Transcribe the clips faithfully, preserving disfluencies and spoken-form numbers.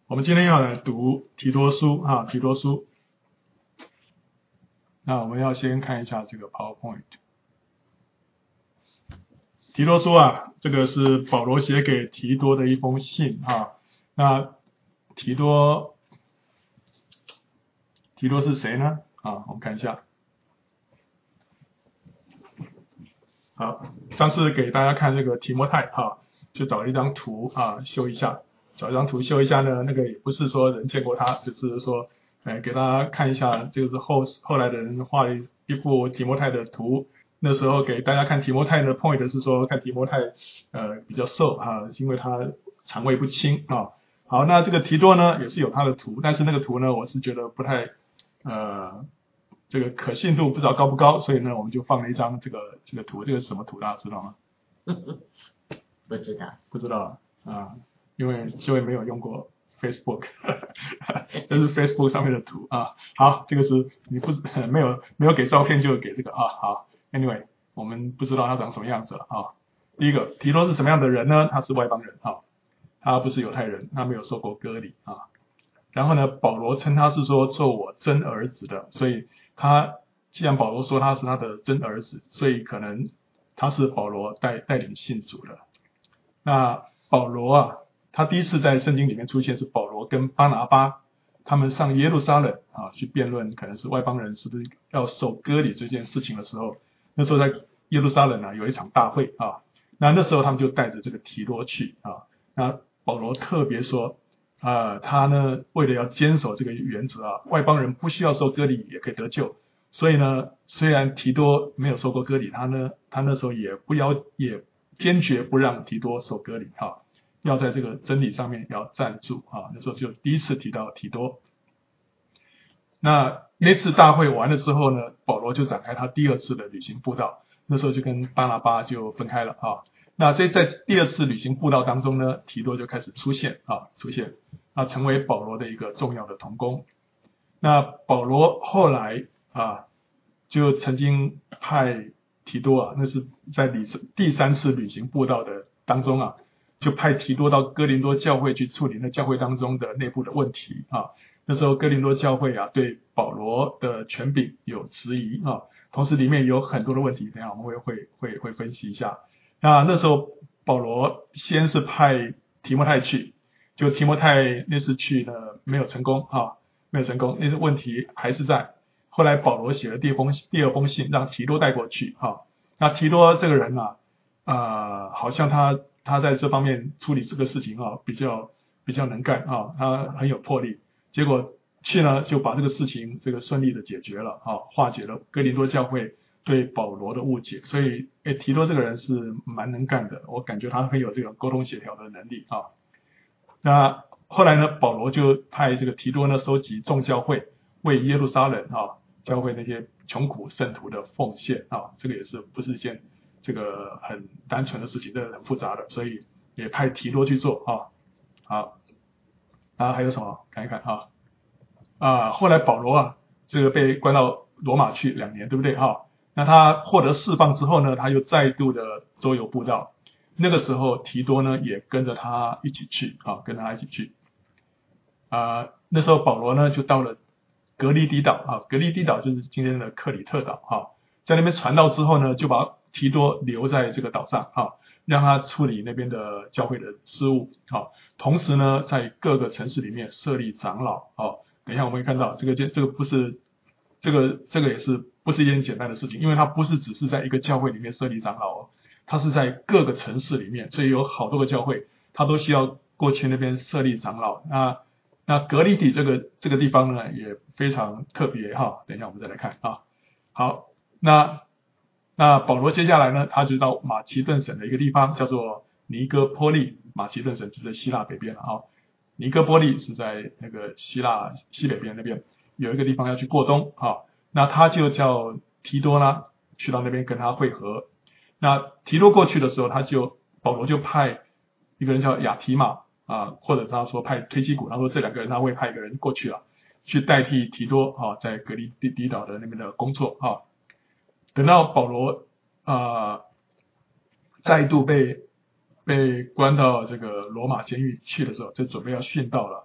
我们今天要来读提多书啊，提多书。那我们要先看一下这个 PowerPoint。提多书啊，这个是保罗写给提多的一封信啊。那提多，提多是谁呢？啊，我们看一下。好，上次给大家看这个提摩太啊，就找了一张图啊，秀一下。找一张图秀一下呢，那个也不是说人见过他，只是说，哎，给大家看一下，就是后后来的人画了一幅提摩太的图。那时候给大家看提摩太的 point 是说，看提摩太呃比较瘦啊，因为他肠胃不清啊。好，那这个提多呢也是有他的图，但是那个图呢，我是觉得不太呃这个可信度不知道高不高，所以呢我们就放了一张这个这个图，这个是什么图大家知道吗？ 不知道， 不知道啊。因为就没有用过 Facebook， 这是 Facebook 上面的图啊。好，这个是你不没有没有给照片就给这个啊。好 ，Anyway， 我们不知道他长什么样子了啊。第一个，提多是什么样的人呢？他是外邦人啊，他不是犹太人，他没有受过割礼啊。然后呢，保罗称他是说做我真儿子的，所以他既然保罗说他是他的真儿子，所以可能他是保罗带带领信主的。那保罗啊。他第一次在圣经里面出现是保罗跟巴拿巴他们上耶路撒冷啊去辩论，可能是外邦人是不是要受割礼这件事情的时候，那时候在耶路撒冷啊有一场大会啊，那那时候他们就带着这个提多去啊，那保罗特别说啊，他呢为了要坚守这个原则啊，外邦人不需要受割礼也可以得救，所以呢虽然提多没有受过割礼，他呢他那时候也不要也坚决不让提多受割礼啊。要在这个真理上面要站住啊！那时候就第一次提到提多。那那次大会完了之后呢，保罗就展开他第二次的旅行布道，那时候就跟巴拿巴就分开了啊。那这在第二次旅行布道当中呢，提多就开始出现啊，出现啊，成为保罗的一个重要的同工。那保罗后来啊，就曾经派提多啊，那是在第第三次旅行布道的当中啊。就派提多到哥林多教会去处理那教会当中的内部的问题啊。那时候哥林多教会啊对保罗的权柄有质疑啊，同时里面有很多的问题，等一下我们会会会会分析一下。那那时候保罗先是派提摩太去，就提摩太那次去呢没有成功啊，没有成功，那个问题还是在。后来保罗写了第二封第二封信，让提多带过去啊。那提多这个人啊，呃，好像他。他在这方面处理这个事情啊，比较比较能干啊，他很有魄力。结果去呢，就把这个事情这个顺利的解决了啊，化解了哥林多教会对保罗的误解。所以，诶，提多这个人是蛮能干的，我感觉他很有这个沟通协调的能力啊。那后来呢，保罗就派这个提多呢收集众教会为耶路撒冷啊教会那些穷苦圣徒的奉献啊，这个也是不是一件。这个很单纯的事情，这个很复杂的，所以也派提多去做啊。好，然后还有什么？看一看啊啊，后来保罗啊，这个被关到罗马去两年，对不对哈？那他获得释放之后呢，他又再度的周游布道。那个时候提多呢也跟着他一起去啊，跟他一起去啊。那时候保罗呢就到了格利迪岛啊，格利迪岛就是今天的克里特岛啊，在那边传道之后呢，就把提多留在这个岛上啊，让他处理那边的教会的事务啊，同时呢，在各个城市里面设立长老啊。等一下我们会看到这个这个不是这个这个也是不是一件简单的事情，因为他不是只是在一个教会里面设立长老哦，他是在各个城市里面，所以有好多个教会，他都需要过去那边设立长老。那那格里底这个这个地方呢也非常特别哈，等一下我们再来看啊。好，那。那保罗接下来呢，他就到马其顿省的一个地方叫做尼哥波利，马其顿省是在希腊北边了啊。尼哥波利是在那个希腊西北边那边有一个地方要去过冬啊。那他就叫提多呢去到那边跟他会合。那提多过去的时候，他就保罗就派一个人叫亚提马啊，或者他说派推基古，他说这两个人他会派一个人过去了，去代替提多啊，在格里迪岛的那边的工作啊。等到保罗啊、呃、再度被被关到这个罗马监狱去的时候，就准备要殉道了。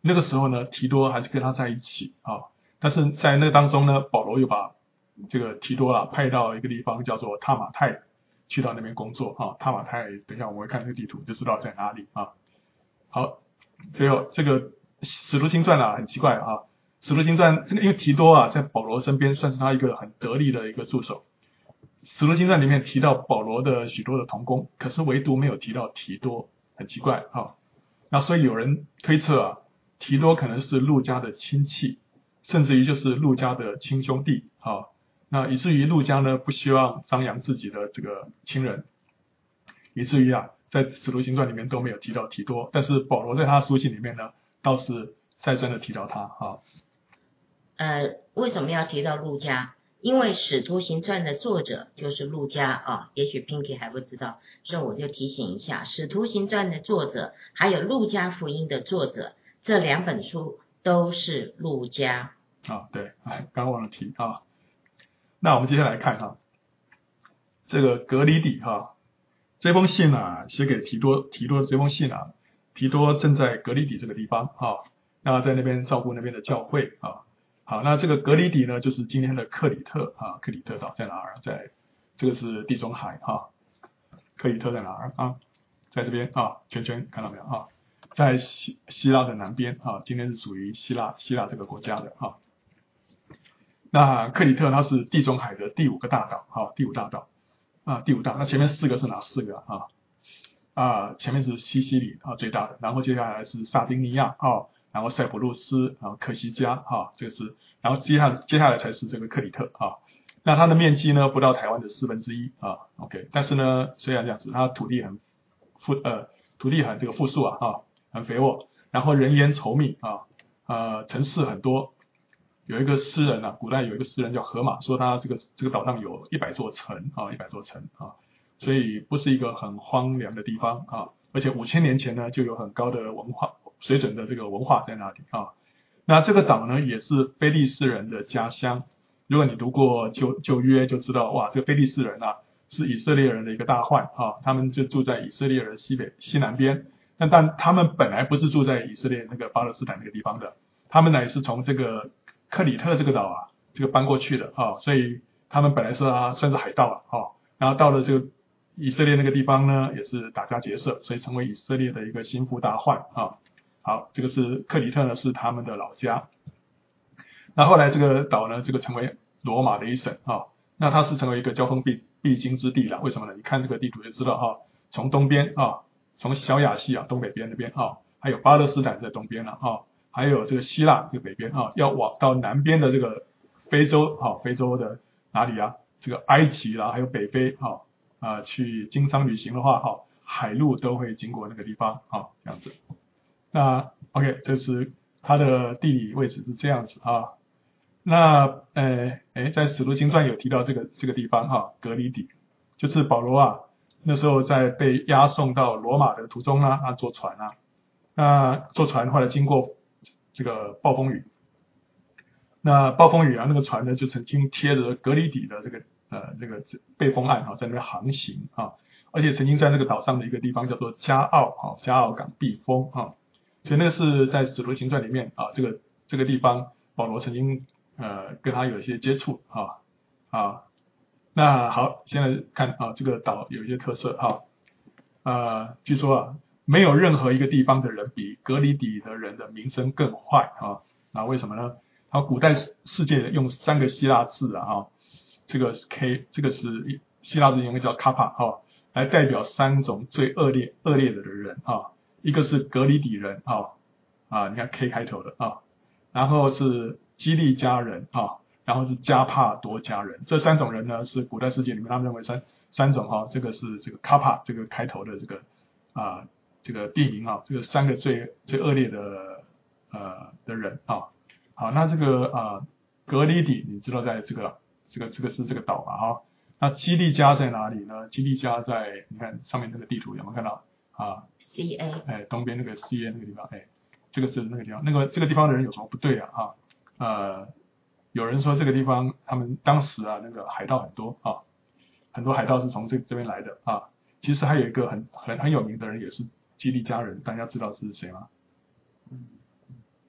那个时候呢，提多还是跟他在一起啊，但是在那个当中呢，保罗又把这个提多啊派到一个地方叫做塔马泰，去到那边工作啊。塔马泰，等一下我们会看这个地图就知道在哪里啊。好，最后这个使徒行传啊，很奇怪啊，使徒行传这个因为提多啊在保罗身边算是他一个很得力的一个助手。使徒行传里面提到保罗的许多的同工，可是唯独没有提到提多，很奇怪啊。那所以有人推测啊，提多可能是路加的亲戚，甚至于就是路加的亲兄弟啊。那以至于路加呢不希望张扬自己的这个亲人，以至于啊在使徒行传里面都没有提到提多，但是保罗在他的书信里面呢倒是再三的提到他啊。 呃，为什么要提到路加？因为《使徒行传》的作者就是路加啊，也许 Pinky 还不知道，所以我就提醒一下，《使徒行传》的作者还有《路加福音》的作者，这两本书都是路加。 啊，对，哎，刚忘了提啊。那我们接下来看哈、啊，这个格里底哈、啊，这封信啊，写给提多，提多的这封信啊，提多正在格里底这个地方啊，那在那边照顾那边的教会啊。好，那这个格里底呢，就是今天的克里特啊，克里特岛在哪儿？在这个是地中海哈、啊，克里特在哪儿啊？在这边啊，圈圈看到没有啊？在希希腊的南边啊，今天是属于希腊希腊这个国家的啊。那克里特它是地中海的第五个大岛啊，第五大岛啊，第五大。那前面四个是哪四个啊？啊，前面是西西里啊最大的，然后接下来是萨丁尼亚啊。然后塞浦路斯，然后科西嘉啊，这个是，然后接下来接下来才是这个克里特啊。那它的面积呢不到台湾的四分之一啊 ，OK。但是呢，虽然这样子，它土地很富呃土地很这个富庶啊啊，很肥沃，然后人烟稠密啊，呃城市很多。有一个诗人啊，古代有一个诗人叫荷马，说他这个这个岛上有一百座城啊，一百座城啊，所以不是一个很荒凉的地方啊，而且五千年前呢就有很高的文化水准的这个文化在那里啊。那这个岛呢也是非利士人的家乡，如果你读过旧旧约就知道，哇，这个非利士人啊是以色列人的一个大患啊，他们就住在以色列人西北西南边，但但他们本来不是住在以色列那个巴勒斯坦那个地方的，他们呢也是从这个克里特这个岛啊这个搬过去的啊，所以他们本来是啊算是海盗了啊，然后到了这个以色列那个地方呢也是打家劫舍，所以成为以色列的一个心腹大患啊。好，这个是克里特呢是他们的老家。那后来这个岛呢这个成为罗马的一省啊，那它是成为一个交通必必经之地了。为什么呢？你看这个地图就知道啊，从东边啊，从小亚细亚东北边那边啊，还有巴勒斯坦在东边了啊，还有这个希腊这个北边啊，要往到南边的这个非洲啊，非洲的哪里啊？这个埃及啦，还有北非啊啊，去经商旅行的话哈，海路都会经过那个地方啊，这样子。那 OK， 这是它的地理位置是这样子啊。那呃，哎，在使徒行传有提到这个这个地方哈、啊，格里底，就是保罗啊，那时候在被押送到罗马的途中啊，啊坐船啊，那坐船后来经过这个暴风雨，那暴风雨啊，那个船呢就曾经贴着格里底的这个呃这个背风岸啊，在那边航行啊，而且曾经在那个岛上的一个地方叫做加奥啊，加奥港避风啊。所以那个是在使徒行传里面啊，这个这个地方保罗曾经呃跟他有一些接触啊啊。那好，现在看啊这个岛有一些特色啊，呃据说啊没有任何一个地方的人比格里底的人的名声更坏啊。那为什么呢？啊古代世界用三个希腊字啊，这个 K 这个是希腊字用一个叫卡帕啊，来代表三种最恶劣恶劣的人啊。一个是格里底人啊啊，你看 K 开头的啊，然后是基利家人啊，然后是加帕多家人，这三种人呢是古代世界里面他们认为三三种哈、啊，这个是这个卡帕这个开头的这个啊这个地名啊，这个三个最最恶劣的呃的人啊。好，那这个啊格里底你知道在这个这个这个是这个岛嘛哈、啊，那基利家在哪里呢？基利家在你看上面那个地图有没有看到啊？ C A， 哎，东边那个 C A 那个地方，哎，这个是那个地方，那个这个地方的人有什么不对啊？啊，呃，有人说这个地方他们当时啊那个海盗很多啊，很多海盗是从这这边来的啊。其实还有一个很很很有名的人也是基利家人，大家知道是谁吗？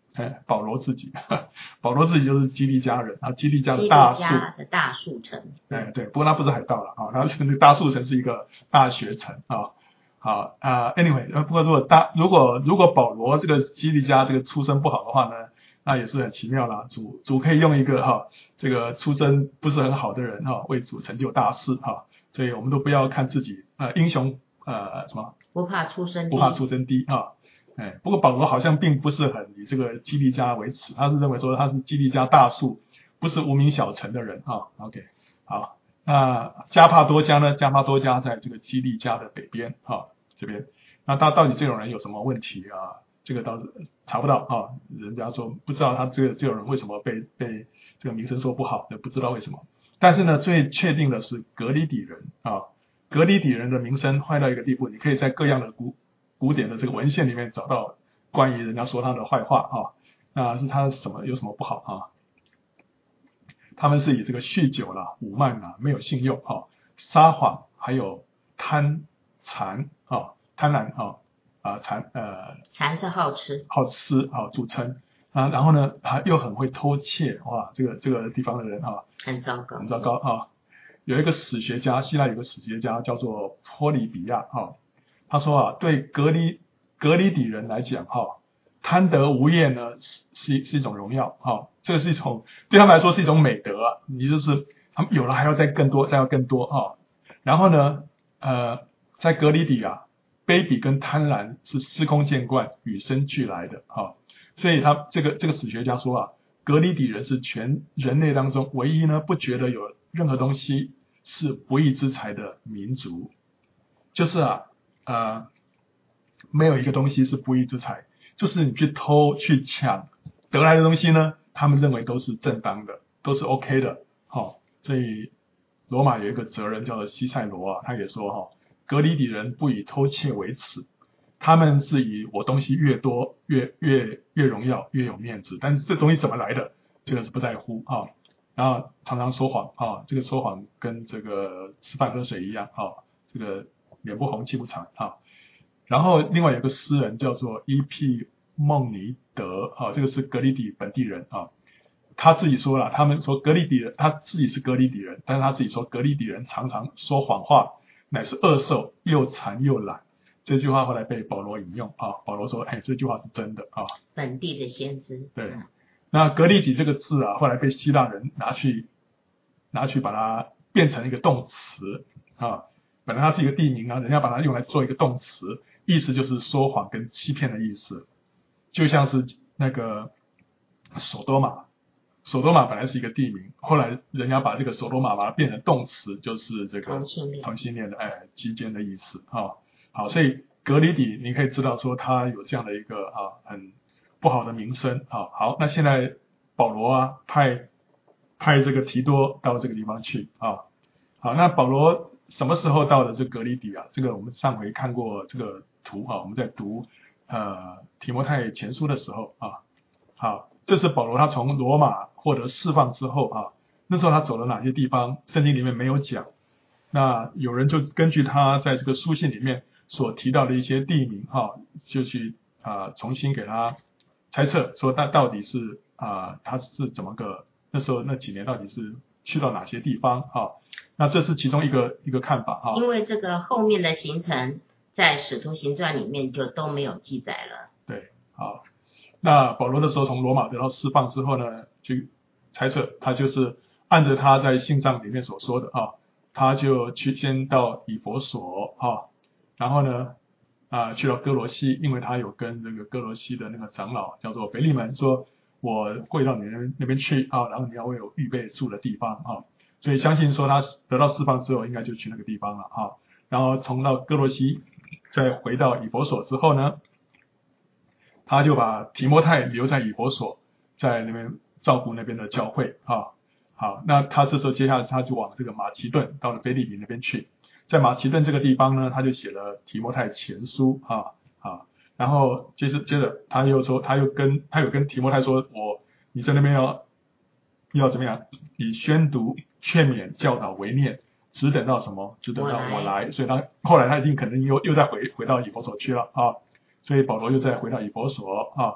哎，保罗自己，保罗自己就是基利家人啊，基利家的大树， 基利家的大树城。 哎，对，不过他不是海盗了啊，他那个大树城是一个大学城啊。好啊、呃、，anyway，不过如果大如果如果保罗这个基利家这个出身不好的话呢，那也是很奇妙啦。主主可以用一个哈、这个出身不是很好的人哈、为主成就大事哈、所以我们都不要看自己呃英雄呃什么不怕出身低， 不怕出身低啊。哎，不过保罗好像并不是很以这个基利家为耻，他是认为说他是基利家大树，不是无名小城的人啊。OK， 好，那加帕多家呢？加帕多家在这个基利家的北边啊，这边。那他到底这种人有什么问题啊？这个倒是查不到啊，人家说不知道他这个这种人为什么被被这个名声说不好，也不知道为什么。但是呢，最确定的是格里底人啊，格里底人的名声坏到一个地步，你可以在各样的古古典的这个文献里面找到关于人家说他的坏话啊，那是他什么有什么不好啊？他们是以这个酗酒啦、武慢啦、没有信用啊、撒谎，还有贪残啊、贪婪啊啊残呃蚕是好吃， 好吃啊著称啊，然后呢，他又很会偷窃，哇，这个这个地方的人啊， 很糟糕， 很糟糕啊。有一个史学家，希腊有个史学家叫做波里比亚啊，他说啊，对格里格里底人来讲哈、啊，贪得无厌呢是是是一种荣耀啊，这个是一种对他们来说是一种美德啊，你就是他们有了还要再更多，再要更多啊。然后呢，呃，在格里底啊，卑鄙跟贪婪是司空见惯、与生俱来的啊，所以他这个这个史学家说啊，格里底人是全人类当中唯一呢不觉得有任何东西是不义之财的民族，就是啊呃没有一个东西是不义之财，就是你去偷去抢得来的东西呢，他们认为都是正当的，都是 OK 的，好、哦，所以罗马有一个哲人叫做西塞罗啊，他也说哈、哦，格里底人不以偷窃为耻，他们是以我东西越多越越越荣耀越有面子，但是这东西怎么来的，这个是不在乎啊。然后常常说谎啊，这个说谎跟这个吃饭喝水一样啊，这个脸不红气不长啊。然后另外有个诗人叫做伊庇孟尼德啊，这个是格里底本地人啊，他自己说了，他们说格里底人，他自己是格里底人，但是他自己说格里底人常常说谎话，乃是恶兽，又馋又懒。这句话后来被保罗引用啊，保罗说，哎，这句话是真的啊。 本地的先知， 对。那格里底这个字啊，后来被希腊人拿去拿去把它变成一个动词啊，本来它是一个地名啊，人家把它用来做一个动词，意思就是说谎跟欺骗的意思，就像是那个索多玛，索多玛本来是一个地名，后来人家把这个索多玛把它变成动词，就是这个同性恋， 同性恋的哎基奸的意思啊。好，所以格里底你可以知道说他有这样的一个啊很不好的名声啊。好，那现在保罗啊派派这个提多到这个地方去啊。好，那保罗什么时候到的这格里底啊？这个我们上回看过这个图啊，我们在读呃提摩太前书的时候啊。好，这是保罗他从罗马获得释放之后啊，那时候他走了哪些地方，圣经里面没有讲。那有人就根据他在这个书信里面所提到的一些地名哈、啊，就去啊、呃、重新给他猜测，说他到底是啊、呃、他是怎么个那时候那几年到底是去到哪些地方啊？那这是其中一个一个看法啊。 因为这个后面的行程在使徒行传里面就都没有记载了。 对，好。那保罗的时候从罗马得到释放之后呢，就猜测他就是按着他在信上里面所说的啊，他就去先到以弗所啊，然后呢啊去到哥罗西，因为他有跟这个哥罗西的那个长老叫做腓利门说，我会到你那那边去啊，然后你要为我预备住的地方啊，所以相信说他得到释放之后应该就去那个地方了啊，然后从到哥罗西再回到以弗所之后呢，他就把提摩太留在以弗所，在那边照顾那边的教会啊。好，那他这时候接下来他就往这个马其顿到了腓立比那边去，在马其顿这个地方呢，他就写了提摩太前书啊啊，然后接着接着他又说，他又跟他有跟提摩太说，我你在那边要要怎么样，以宣读、劝勉、教导为念，只等到什么？只等到我来。所以他后来他一定可能又又再回回到以弗所去了啊。所以保罗又再回到以弗所啊，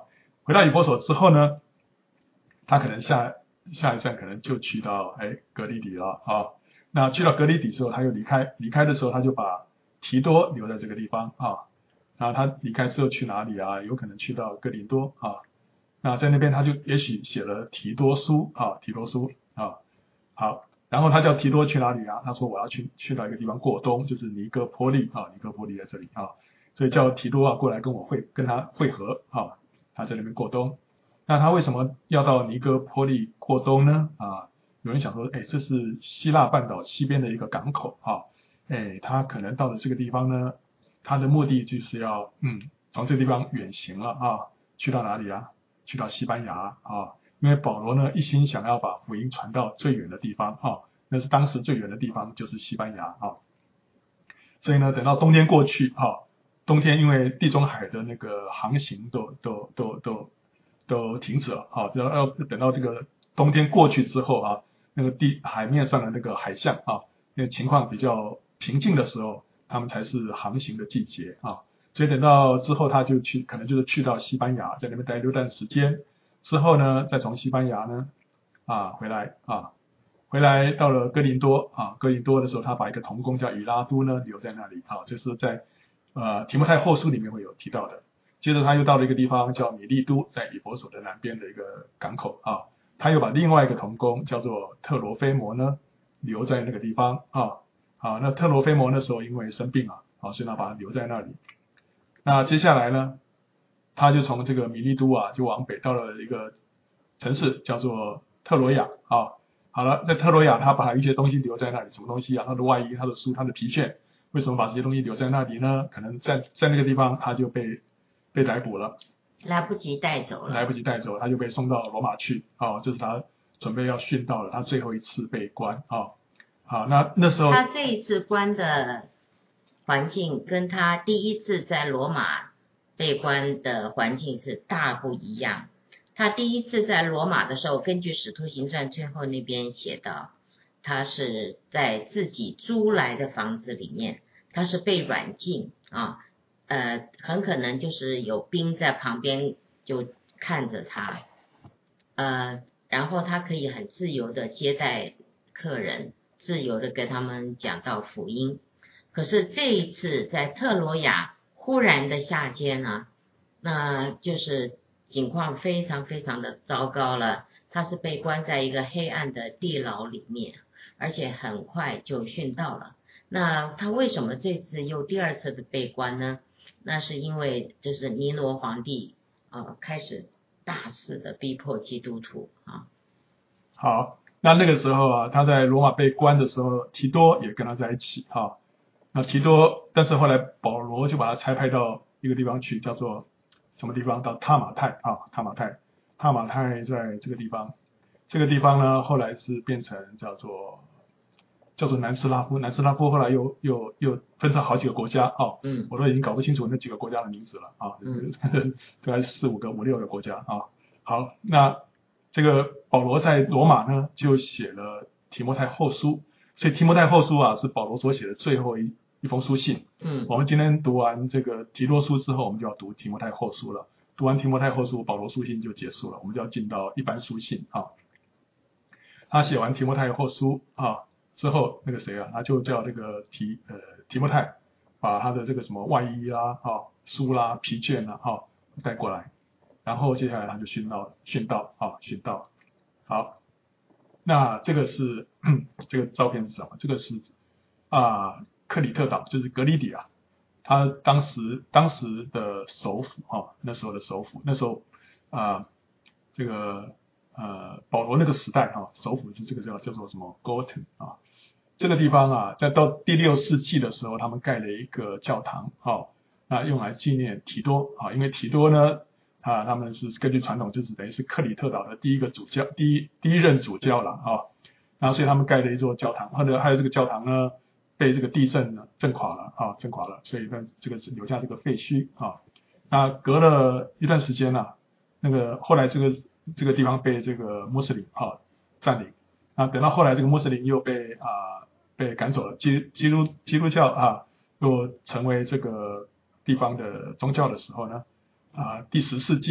回到以弗所之后呢，他可能下下一站可能就去到哎格里底了啊。那去到格里底之后，他又离开，离开的时候他就把提多留在这个地方啊。然后他离开之后去哪里啊？有可能去到哥林多啊。那在那边他就也许写了提多书啊，提多书啊。好，然后他叫提多去哪里啊？他说我要去去到一个地方过冬，就是尼哥波利啊，尼哥波利在这里啊，所以叫提多啊过来跟我会跟他会合啊，他在那边过冬。那他为什么要到尼哥波利过冬呢？啊，有人想说，哎，这是希腊半岛西边的一个港口啊，哎，他可能到了这个地方呢，他的目的就是要嗯从这个地方远行了啊，去到哪里啊？去到西班牙啊。因为保罗呢一心想要把福音传到最远的地方啊，那是当时最远的地方就是西班牙啊，所以呢等到冬天过去啊，冬天因为地中海的那个航行都都都都都停止了啊，要要等到这个冬天过去之后啊，那个地海面上的那个海象啊，那个情况比较平静的时候，他们才是航行的季节啊，所以等到之后他就去，可能就是去到西班牙，在那边待六段时间。之后呢，再从西班牙呢啊回来啊，回来到了哥林多啊，哥林多的时候，他把一个同工叫以拉都呢留在那里啊，就是在呃提摩太后书里面会有提到的。接着他又到了一个地方叫米利都，在以弗所的南边的一个港口啊，他又把另外一个同工叫做特罗菲摩呢留在那个地方啊，啊，那特罗菲摩那时候因为生病啊，啊，所以他把他留在那里。那接下来呢？他就从这个米利都啊，就往北到了一个城市叫做特罗亚啊。好了，在特罗亚，他把一些东西留在那里，什么东西啊？他的外衣、他的书、他的皮券，为什么把这些东西留在那里呢？可能在在那个地方他就被被逮捕了， 来不及带走了， 来不及带走，他就被送到罗马去啊。这是他准备要殉道了，他最后一次被关啊。好，那那时候他这一次关的环境跟他第一次在罗马被关的环境是大不一样。他第一次在罗马的时候，根据《使徒行传》最后那边写道，他是在自己租来的房子里面，他是被软禁啊，呃，很可能就是有兵在旁边就看着他，呃，然后他可以很自由的接待客人，自由的跟他们讲到福音。可是这一次在特罗亚忽然的下监呢，那就是情况非常非常的糟糕了。他是被关在一个黑暗的地牢里面，而且很快就殉道了。那他为什么这次又第二次的被关呢？那是因为就是尼罗皇帝呃开始大肆的逼迫基督徒啊。 好，那那个时候啊，他在罗马被关的时候，提多也跟他在一起哈。那提多，但是后来保罗就把他差派到一个地方去，叫做什么地方？到塔马泰啊，塔马泰，塔马泰在这个地方，这个地方呢，后来是变成叫做叫做南斯拉夫，南斯拉夫后来又又又分成好几个国家啊， 嗯， 我都已经搞不清楚那几个国家的名字了啊， 嗯， 大概四五个、五六个国家啊。好，那这个保罗在罗马呢，就写了提摩太后书，所以提摩太后书啊，是保罗所写的最后一一封书信。 嗯， 我们今天读完这个提多书之后，我们就要读提摩太后书了。读完提摩太后书，保罗书信就结束了，我们就要进到一般书信啊。他写完提摩太后书啊之后，那个谁啊，他就叫这个提呃提摩太把他的这个什么外衣啦、啊、书啦、皮卷啦啊带过来，然后接下来他就殉道殉道啊殉道。好，那这个是这个照片是什么？这个是啊克里特岛，就是格里底啊，他当时当时的首府啊，那时候的首府，那时候啊这个呃保罗那个时代哈、啊，首府是这个叫叫做什么 Gorton 啊，这个地方啊，在到第六世纪的时候，他们盖了一个教堂啊，那用来纪念提多啊，因为提多呢啊，他们是根据传统就是等于是克里特岛的第一个主教，第一第一任主教了啊，然后所以他们盖了一座教堂，或者还有这个教堂呢被这个地震呢震垮了啊，震垮了，所以呢这个是留下这个废墟啊。那隔了一段时间呢、啊，那个后来这个这个地方被这个穆斯林啊占领，啊等到后来这个穆斯林又被啊被赶走了，基基督基督教啊又成为这个地方的宗教的时候呢，啊第十世纪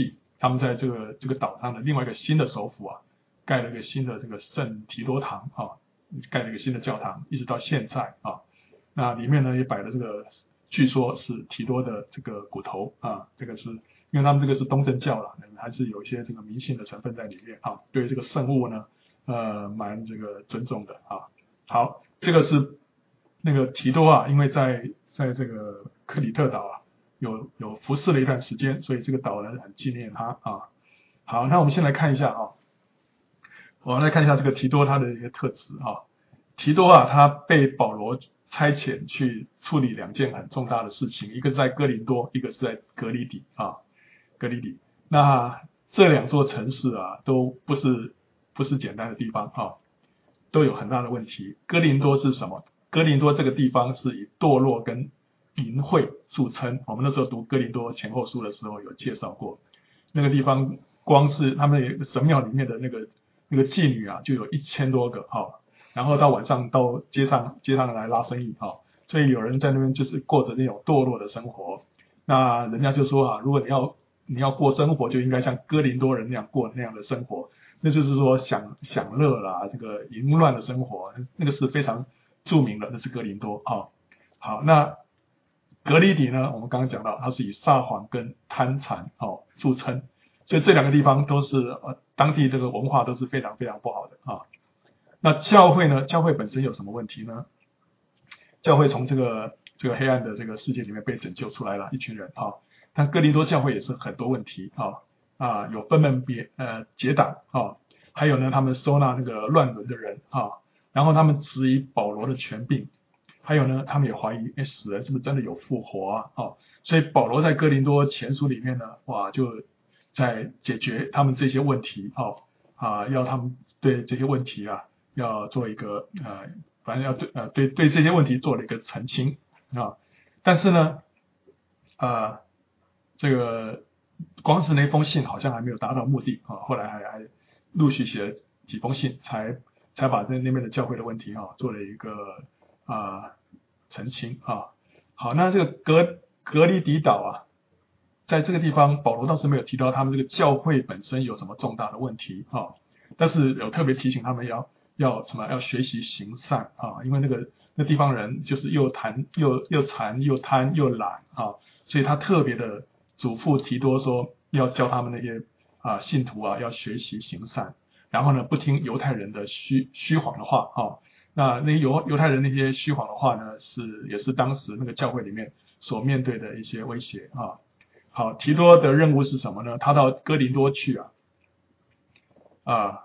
他们在这个这个岛上的另外一个新的首府啊，盖了一个新的这个圣提多堂啊，盖了一个新的教堂，一直到现在啊。那里面呢也摆了这个，据说是提多的这个骨头啊，这个是因为他们这个是东正教了，还是有一些这个迷信的成分在里面啊。对于这个圣物呢，呃，蛮这个尊重的啊。好，这个是那个提多啊，因为在在这个克里特岛啊，有有服侍了一段时间，所以这个岛呢很纪念他啊。好，那我们先来看一下啊，我们来看一下这个提多他的一些特质啊。提多啊，他被保罗差遣去处理两件很重大的事情，一个是在哥林多，一个是在革哩底啊，革哩底。那这两座城市啊，都不是不是简单的地方啊，都有很大的问题。哥林多是什么？哥林多这个地方是以堕落跟淫秽著称，我们那时候读哥林多前后书的时候有介绍过，那个地方光是他们神庙里面的那个那个妓女啊，就有一千多个啊。然后到晚上到街上街上来拉生意啊，所以有人在那边就是过着那种堕落的生活。那人家就说啊，如果你要你要过生活，就应该像哥林多人那样过那样的生活，那就是说享享乐啦，这个淫乱的生活，那个是非常著名的，那是哥林多啊。好，那革哩底呢，我们刚刚讲到，它是以撒谎跟贪婪哦著称，所以这两个地方都是呃当地这个文化都是非常非常不好的啊。那教会呢？教会本身有什么问题呢？教会从这个这个黑暗的这个世界里面被拯救出来了，一群人啊。但哥林多教会也是很多问题啊啊，有分门别呃结党啊，还有呢，他们收纳那个乱伦的人啊，然后他们质疑保罗的权柄，还有呢，他们也怀疑，哎，死人是不是真的有复活啊？啊，所以保罗在哥林多前书里面呢，哇，就在解决他们这些问题啊啊，要他们对这些问题啊。要做一个呃，反正要对呃对对这些问题做了一个澄清啊，但是呢，呃，这个光是那封信好像还没有达到目的啊，后来还还陆续写了几封信，才才把这那边的教会的问题啊做了一个啊、呃、澄清啊。好，那这个格格哩底岛啊，在这个地方保罗倒是没有提到他们这个教会本身有什么重大的问题啊，但是有特别提醒他们要。要什么？要学习行善啊！因为那个那地方人就是又贪又又馋又贪又懒啊，所以他特别的嘱咐提多说，要教他们那些啊信徒啊要学习行善，然后呢不听犹太人的虚虚谎的话啊。那那犹犹太人那些虚谎的话呢，是也是当时那个教会里面所面对的一些威胁啊。好，提多的任务是什么呢？他到哥林多去啊啊。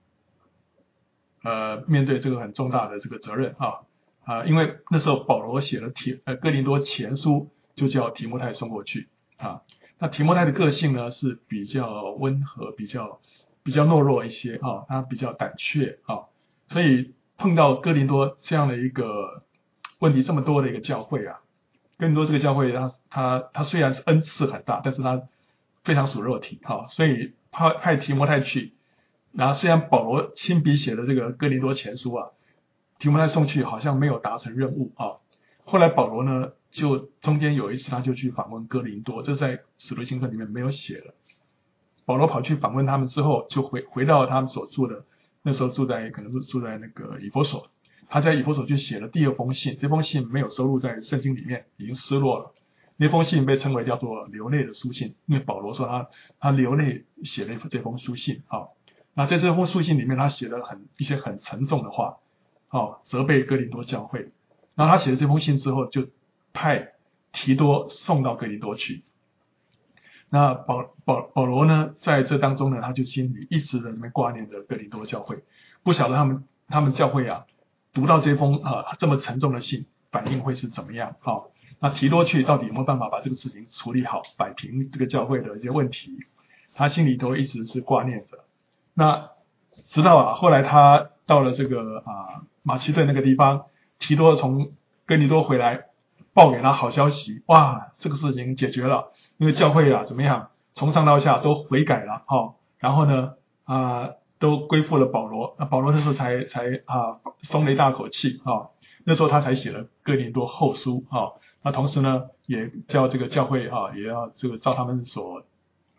呃，面对这个很重大的这个责任啊啊，因为那时候保罗写了提呃哥林多前书，就叫提摩太送过去啊。那提摩太的个性呢是比较温和，比较比较懦弱一些啊，他比较胆怯啊，所以碰到哥林多这样的一个问题这么多的一个教会啊，哥林多这个教会他他他虽然是恩赐很大，但是他非常属肉体啊，所以派派提摩太去。然后虽然保罗亲笔写的这个哥林多前书啊，提摩太送去好像没有达成任务啊。后来保罗呢，就中间有一次他就去访问哥林多，这在使徒行传里面没有写了。保罗跑去访问他们之后，就回回到他们所住的，那时候住在可能是住在那个以弗所，他在以弗所就写了第二封信，这封信没有收录在圣经里面，已经失落了。那封信被称为叫做流泪的书信，因为保罗说他他流泪写了这封书信啊。那在这封书信里面，他写了很一些很沉重的话，哦，责备哥林多教会。然后他写了这封信之后，就派提多送到哥林多去。那保保保罗呢，在这当中呢，他就心里一直在那边挂念着哥林多教会，不晓得他们他们教会啊，读到这封啊、呃、这么沉重的信，反应会是怎么样？好、哦，那提多去到底有没有办法把这个事情处理好，摆平这个教会的一些问题？他心里头一直是挂念着。那直到啊，后来他到了这个啊马其顿那个地方，提多从哥林多回来，报给他好消息，哇，这个事情解决了，因为教会啊怎么样，从上到下都悔改了，哦，然后呢啊都归附了保罗，那保罗那时候才才啊松了一大口气啊，那时候他才写了哥林多后书啊，那同时呢也叫这个教会啊也要这个照他们所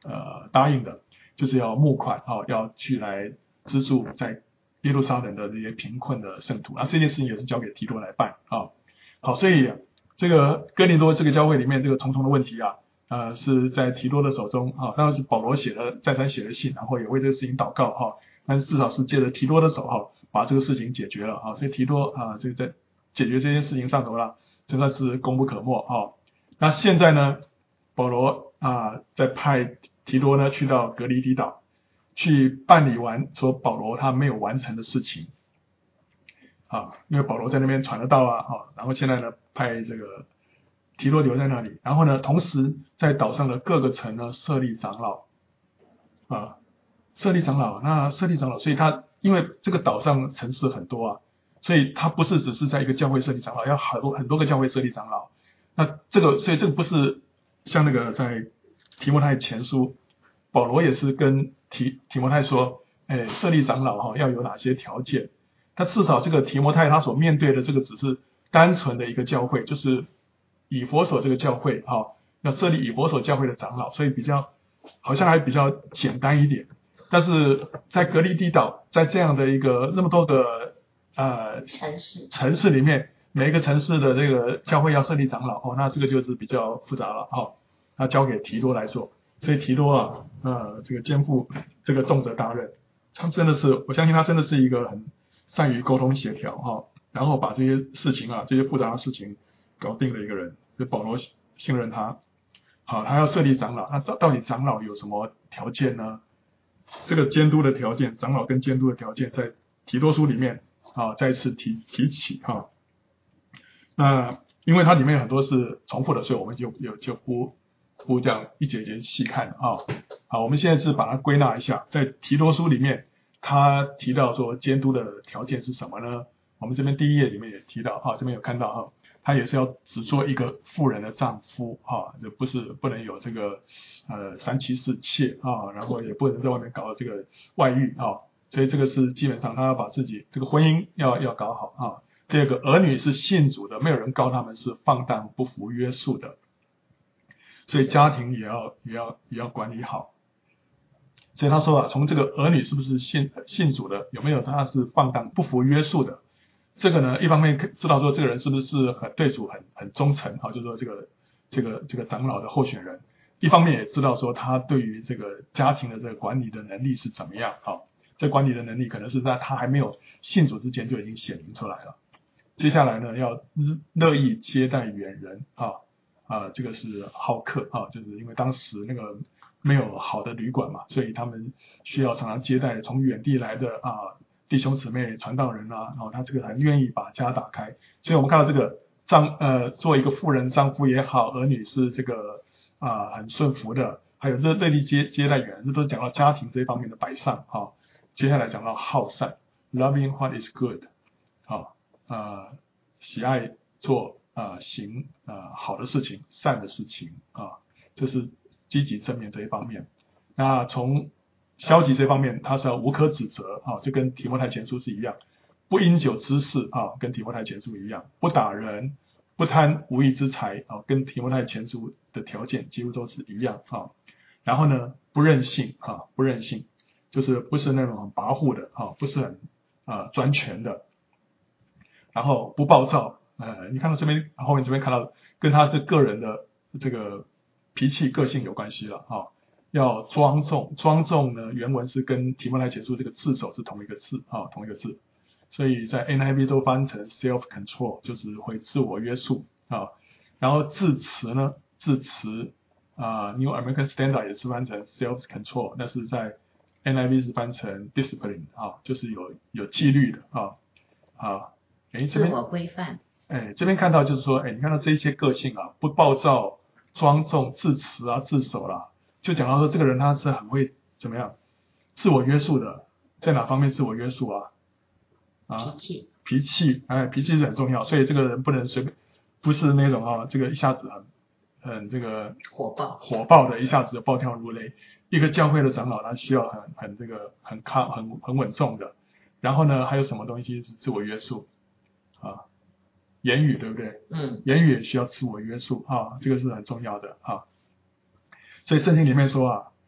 呃答应的，就是要募款啊、哦，要去来资助在耶路撒冷的这些贫困的圣徒。啊，这件事情也是交给提多来办啊。好，所以这个哥林多这个教会里面这个重重的问题啊，呃，是在提多的手中啊，当然是保罗写的，再三写的信，然后也为这个事情祷告哈、啊，但是至少是借着提多的手哈、啊，把这个事情解决了啊，所以提多啊，这个在解决这件事情上头了，真的是功不可没啊。那现在呢，保罗啊，在派提多呢去到革黎底岛，去办理完说保罗他没有完成的事情。啊，因为保罗在那边传得到啊，啊，然后现在呢派这个提多留在那里，然后呢同时在岛上的各个城呢设立长老，啊，设立长老，那设立长老，所以他因为这个岛上城市很多啊，所以他不是只是在一个教会设立长老，要很多很多个教会设立长老，那这个所以这个不是像那个在提摩太前书，保罗也是跟提提摩太说，哎，设立长老哈、哦、要有哪些条件？他至少这个提摩太他所面对的这个只是单纯的一个教会，就是以弗所这个教会啊、哦，要设立以弗所教会的长老，所以比较好像还比较简单一点。但是在革黎底岛，在这样的一个那么多个呃城市城市里面，每一个城市的这个教会要设立长老哦，那这个就是比较复杂了哦，那交给提多来做，所以提多啊，呃，这个肩负这个重责大任，他真的是，我相信他真的是一个很善于沟通协调哈、哦，然后把这些事情啊，这些复杂的事情搞定的一个人。就保罗信任他，好，他要设立长老，那到底长老有什么条件呢？这个监督的条件，长老跟监督的条件，在提多书里面啊再次提提起哈、啊。那因为它里面很多是重复的，所以我们就就就不不这样一节一节细看啊。好，我们现在是把它归纳一下，在提多书里面，他提到说监督的条件是什么呢？我们这边第一页里面也提到啊，这边有看到哈、啊，他也是要只做一个妇人的丈夫啊，就不是不能有这个呃三妻四妾啊，然后也不能在外面搞这个外遇啊，所以这个是基本上他要把自己这个婚姻要要搞好啊。第二个，儿女是信主的，没有人告他们是放荡不服约束的，所以家庭也要也要也要管理好。所以他说啊，从这个儿女是不是信信主的，有没有他是放荡不服约束的，这个呢，一方面知道说这个人是不是很对主很很忠诚啊，就是说这个这个这个长老的候选人，一方面也知道说他对于这个家庭的这个管理的能力是怎么样啊，这管理的能力可能是在他还没有信主之前就已经显明出来了。接下来呢，要乐意接待远人啊啊，这个是好客啊，就是因为当时那个没有好的旅馆嘛，所以他们需要常常接待从远地来的啊弟兄姊妹、传道人啊，然后他这个很愿意把家打开，所以我们看到这个丈呃做一个妇人丈夫也好，儿女是这个啊很顺服的，还有乐乐意接接待远人，这都讲到家庭这一方面的摆上啊。接下来讲到好善 ，loving what is good 啊。呃，喜爱做呃行呃好的事情、善的事情啊，这是积极正面这一方面。那从消极这方面，他是要无可指责啊，就跟提摩太前书是一样，不因酒滋事啊，跟提摩太前书一样，不打人，不贪无义之财啊，跟提摩太前书的条件几乎都是一样啊。然后呢，不任性啊，不任性，就是不是那种很跋扈的啊，不是很呃专权的。然后不暴躁，呃，你看到这边后面这边看到跟他的个人的这个脾气个性有关系了啊。要庄重，庄重呢原文是跟提摩太前书这个字首是同一个字啊，同一个字，所以在 N I V 都翻成 self control， 就是会自我约束啊。然后字词呢，字词啊 New American Standard 也是翻成 self control， 但是在 N I V 是翻成 discipline 啊，就是有有纪律的啊啊。哎，这边自我规范。 哎，这边看到就是说，哎，你看到这一些个性啊，不暴躁、庄重、自持啊、自守啦，就讲到说这个人他是很会怎么样，自我约束的，在哪方面自我约束啊？ 啊，脾气， 脾气，哎，脾气是很重要，所以这个人不能随便，不是那种啊，这个一下子很很这个火爆， 火爆的，一下子暴跳如雷。一个教会的长老，他需要很很这个很抗很很稳重的。然后呢，还有什么东西是自我约束？啊，言语对不对？ 嗯， 言语也需要自我约束啊，这个是很重要的啊。所以圣经里面说啊，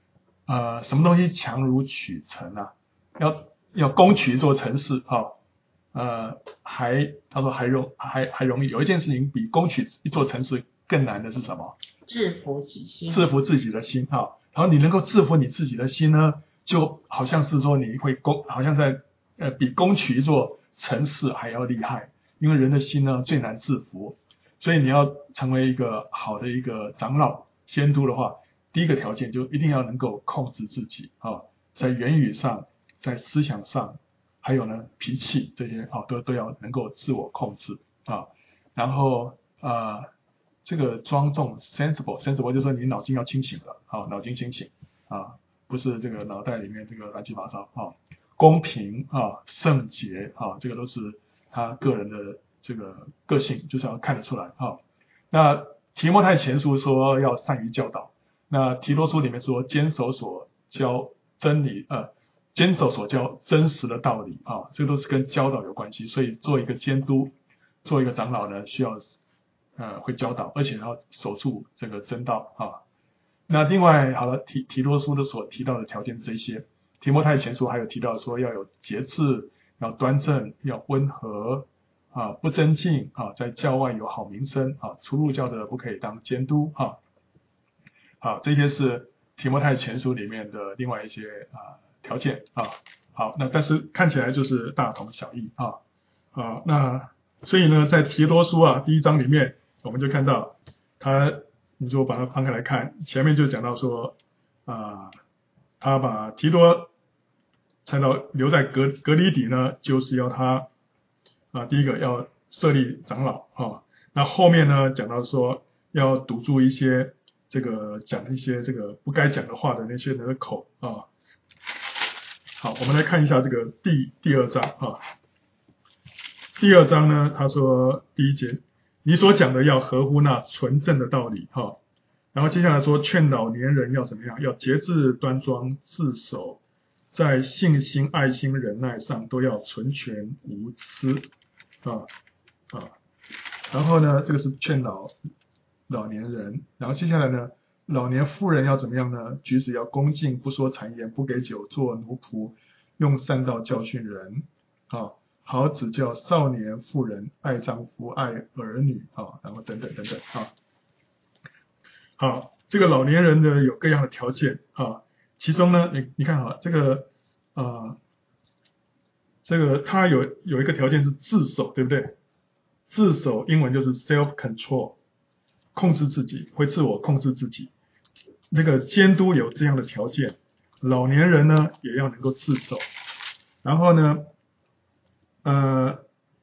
呃，什么东西强如取成啊？要要攻取一座城市啊、哦，呃，还他说还容还还容易。有一件事情比攻取一座城市更难的是什么？ 制服己心。 制服自己的心啊、哦。然后你能够制服你自己的心呢，就好像是说你会攻，好像在呃比攻取一座城市还要厉害。因为人的心呢最难制服，所以你要成为一个好的一个长老监督的话，第一个条件就一定要能够控制自己啊，在言语上，在思想上，还有呢脾气这些啊都都要能够自我控制啊。然后啊、呃、这个庄重 sensible sensible 就是说你脑筋要清醒了啊，脑筋清醒啊，不是这个脑袋里面这个乱七八糟啊。公平啊，圣洁啊，这个都是他个人的这个个性，就是要看得出来啊。那提摩太前书说要善于教导，那提多书里面说坚守所教真理，呃，坚守所教真实的道理啊，这个都是跟教导有关系。所以做一个监督，做一个长老呢，需要呃会教导，而且要守住这个真道啊。那另外好了，提提多书的所提到的条件这些。提摩太前书还有提到说要有节制，要端正，要温和啊，不争竞啊，在教外有好名声啊，出入教的不可以当监督啊。好，这些是提摩太前书里面的另外一些啊条件啊。好，那但是看起来就是大同小异啊。好，那所以呢，在提多书啊第一章里面，我们就看到他，你说把它翻开来看，前面就讲到说啊，他把提多才到留在格格里底呢，就是要他啊，第一个要设立长老啊，那后面呢讲到说要堵住一些这个讲一些这个不该讲的话的那些人的口啊。好，我们来看一下这个第第二章啊。第二章呢，他说第一节，你所讲的要合乎那纯正的道理哈。然后接下来说劝老年人要怎么样？要节制端庄自守。在信心、爱心、忍耐上都要纯全无疵啊啊，然后呢，这个是劝导老年人，然后接下来呢，老年妇人要怎么样呢？举止要恭敬，不说谗言，不给酒做奴仆，用善道教训人啊，好指教少年妇人，爱丈夫，爱儿女啊，然后等等等等啊。好，这个老年人呢有各样的条件啊。其中呢，你你看哈，这个呃，这个他有有一个条件是自守，对不对？自守英文就是 self control， 控制自己，会自我控制自己。这个监督有这样的条件，老年人呢也要能够自守。然后呢，呃，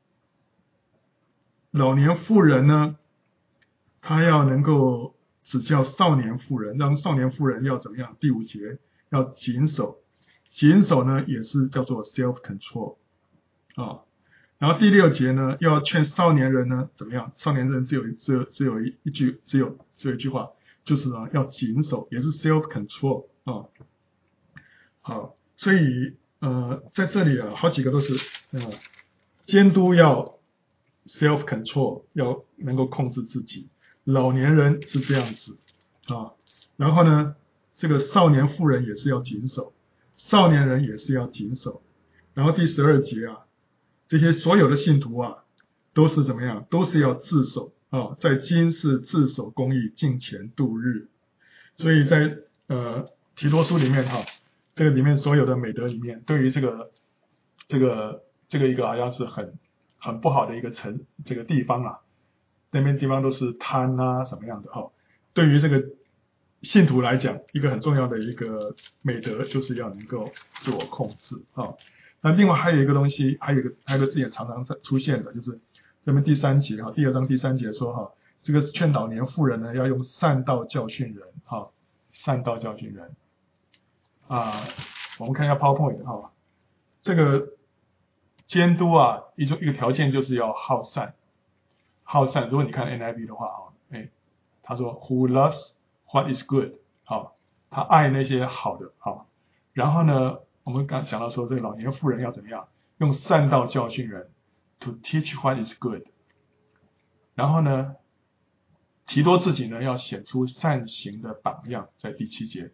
老年妇人呢，他要能够指教少年妇人，让少年妇人要怎么样？第五节要谨守，谨守呢也是叫做 self control 啊。然后第六节呢，要劝少年人呢怎么样？少年人只有只有只有一一句，只有只有一句话，就是呢要谨守，也是 self control 啊。好，所以呃在这里啊，好几个都是呃监督要 self control， 要能够控制自己。老年人是这样子啊，然后呢，这个少年妇人也是要谨守，少年人也是要谨守。然后第十二节啊，这些所有的信徒啊，都是怎么样？都是要自守啊，在今世自守公义，敬虔度日。所以在呃提多书里面哈、啊，这个里面所有的美德里面，对于这个这个这个一个好像是很很不好的一个城这个地方啊。那边地方都是贪啊什么样的哈、哦，对于这个信徒来讲，一个很重要的一个美德就是要能够自我控制啊、哦。那另外还有一个东西，还有一个还有一个字眼常常出现的，就是这边第三节哈，第二章第三节说哈，这个劝导年妇人呢要用善道教训人哈、哦，善道教训人啊。我们看一下 PowerPoint 哈、哦，这个监督啊，一种一个条件就是要好善。好善，如果你看 N I V 的话啊，哎，他说 Who loves what is good， 好，他爱那些好的，好，然后呢，我们刚讲到说这个老年妇人要怎么样，用善道教训人 ，to teach what is good， 然后呢，提多自己呢要显出善行的榜样，在第七节，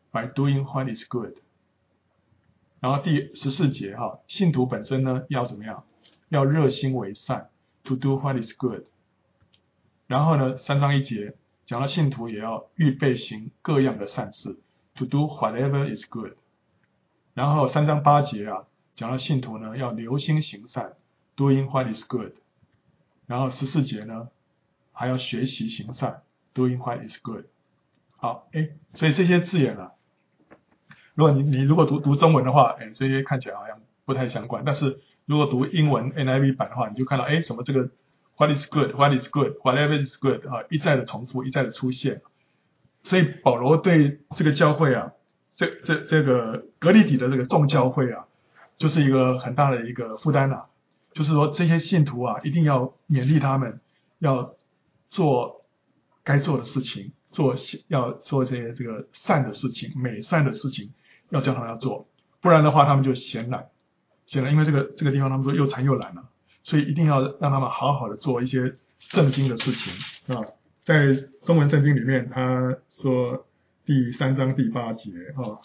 by doing what is good。然后第十四节哈，信徒本身呢要怎么样？要热心为善 ，to do what is good。然后呢，三章一节讲到信徒也要预备行各样的善事 ，to do whatever is good。然后三章八节啊，讲到信徒呢要留心行善 ，doing what is good。然后十四节呢，还要学习行善 ，doing what is good。好，哎，所以这些字眼啊。如果你你如果读读中文的话，哎，这些看起来好像不太相关。但是如果读英文 N I V 版的话，你就看到，哎，什么这个 What is good, What is good, Whatever is good 啊，一再的重复，一再的出现。所以保罗对这个教会啊，这这这个格里底的这个众教会啊，就是一个很大的一个负担啊。就是说这些信徒啊，一定要勉励他们，要做该做的事情，做要做这些这个善的事情，美善的事情。要叫他们要做，不然的话他们就闲懒，闲懒，因为这个这个地方他们说又馋又懒了，所以一定要让他们好好的做一些正经的事情啊。在中文圣经里面，他说第三章第八节啊，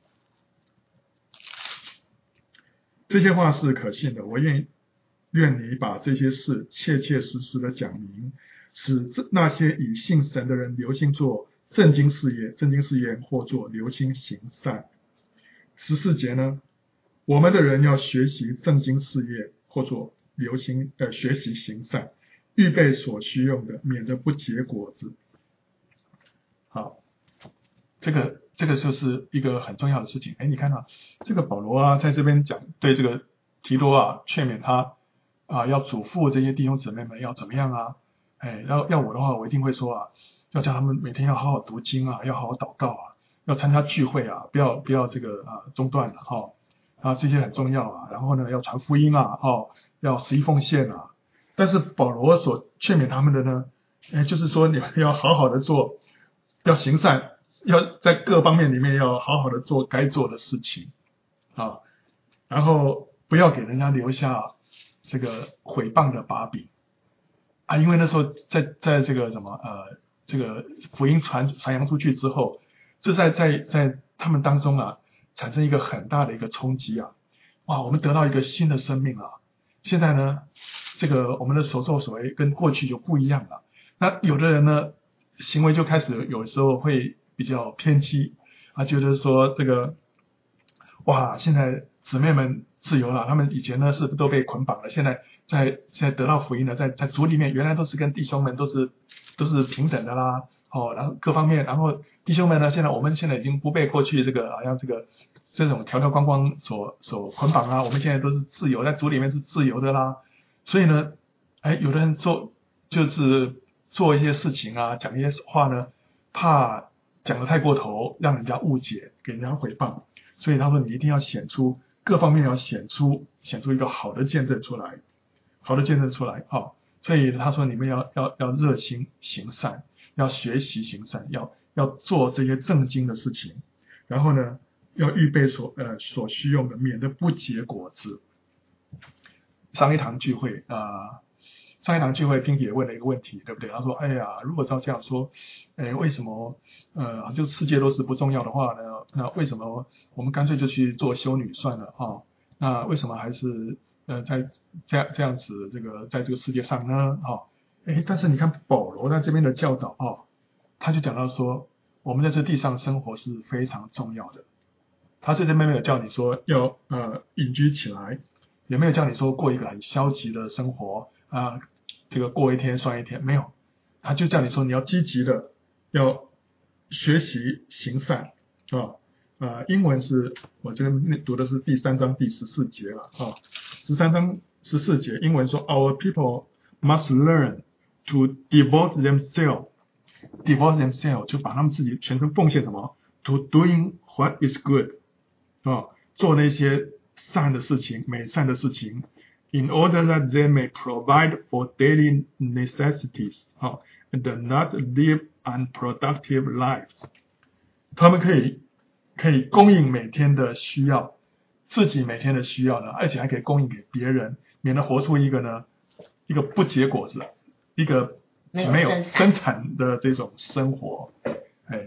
这些话是可信的，我愿愿你把这些事切切实实的讲明，使那些以信神的人留心做正经事业，正经事业或做留心行善。十四节呢，我们的人要学习正经事业，或做留心呃学习行善，预备所需用的，免得不结果子。好，这个这个就是一个很重要的事情。哎，你看到、啊、这个保罗啊，在这边讲对这个提多啊劝勉他啊，要嘱咐这些弟兄姊妹们要怎么样啊？哎，要要我的话，我一定会说啊，要叫他们每天要好好读经啊，要好好祷告啊。要参加聚会啊，不要不要这个啊中断了哈、哦、啊，这些很重要啊。然后呢，要传福音啊，哦，要十一奉献啊。但是保罗所劝勉他们的呢，哎，就是说你们要好好的做，要行善，要在各方面里面要好好的做该做的事情啊。然后不要给人家留下这个毁谤的把柄啊，因为那时候在在这个什么呃这个福音传传扬出去之后。这在在在他们当中啊，产生一个很大的一个冲击啊！哇，我们得到一个新的生命啊！现在呢，这个我们的所作所为跟过去就不一样了。那有的人呢，行为就开始有时候会比较偏激啊，觉得说这个，哇，现在姊妹们自由了，他们以前呢是都被捆绑了，现在在现在得到福音了，在在主里面原来都是跟弟兄们都是都是平等的啦。哦，然后各方面，然后弟兄们呢，现在我们现在已经不被过去这个好像这个这种条条框框所所捆绑啊，我们现在都是自由，在主里面是自由的啦。所以呢，哎，有的人做就是做一些事情啊，讲一些话呢，怕讲得太过头，让人家误解，给人家诽谤。所以他说你一定要显出各方面要显出显出一个好的见证出来，好的见证出来。哦，所以他说你们要要要热心行善。要学习行善，要要做这些正经的事情，然后呢，要预备所呃所需用的，免得不结果子。上一堂聚会啊、呃，上一堂聚会 Pinky 也问了一个问题，对不对？他说：“哎呀，如果照这样说，哎，为什么呃就世界都是不重要的话呢？那为什么我们干脆就去做修女算了啊、哦？那为什么还是呃在这样这样子这个在这个世界上呢？啊、哦？”哎，但是你看保罗在这边的教导哦，他就讲到说，我们在这地上生活是非常重要的。他在这边没有叫你说要呃隐居起来，也没有叫你说过一个很消极的生活啊、呃，这个过一天算一天，没有，他就叫你说你要积极的要学习行善啊。哦呃，英文是我这边读的是第三章第十四节了啊，十三章十四节，英文说 Our people must learn to devote themselves, devote themselves 就把他们自己全身奉献什么 to doing what is good 啊，做那些善的事情，美善的事情 in order that they may provide for daily necessities 啊 and not live unproductive lives。 他们可以可以供应每天的需要，自己每天的需要呢，而且还可以供应给别人，免得活出一个呢一个不结果子，一个没有生产的这种生活。哎，